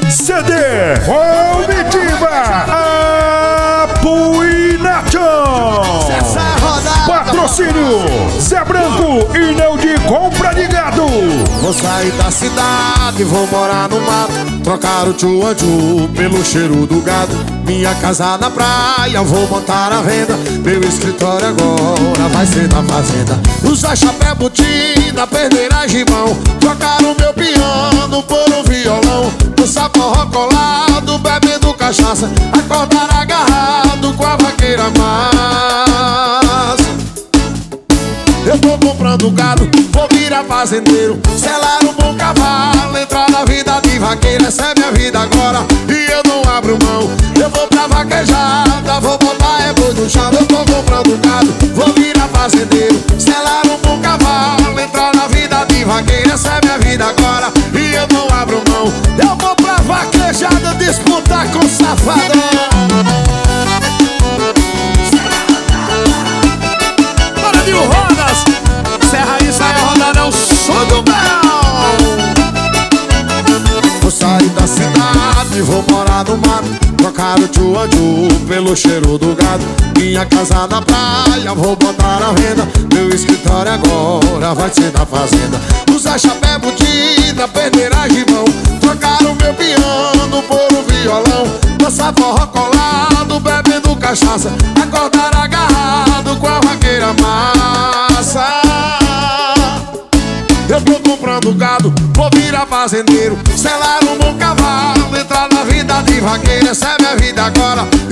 CD Comitiva Apuinatão. Patrocínio Zé Branco e não de compra de gado. Vou sair da cidade, vou morar no mato, trocar o tchu-anchu pelo cheiro do gado. Minha casa na praia, vou montar a venda. Meu escritório agora vai ser na fazenda. Usar chapéu, botina, perder a gibão, trocar o meu piano por um violão. Dançar forró colado, bebendo cachaça, acordar agarrado com a vaqueira massa. Eu tô comprando gado, vou virar fazendeiro, selar um bom cavalo, entrar na vida de vaqueiro. Essa é minha vida agora e eu não abro mão. Eu vou pra vaquejada, vou botar boi no chão. Eu tô comprando gado, vou virar fazendeiro, selar um bom cavalo, entrar na vida de vaqueiro. Essa é minha vida agora e eu não abro mão. Eu vou pra vaquejada disputar com safadão. Rodas, Serra e sai rodadão, som do Bel. Vou sair da cidade, vou morar no mato, trocar o tchu-anchu pelo cheiro do gado. Minha casa na praia, vou botar a venda. Meu escritório agora vai ser na fazenda. Usar chapéu, botina, perder a gibão, trocar o meu piano por um violão. Dançar forró colado, bebendo cachaça, acordar agarrado com a vaqueira massa. Eu tô comprando gado, vou virar fazendeiro, selar um bom cavalo, entrar na vida de vaqueiro. Essa é minha vida agora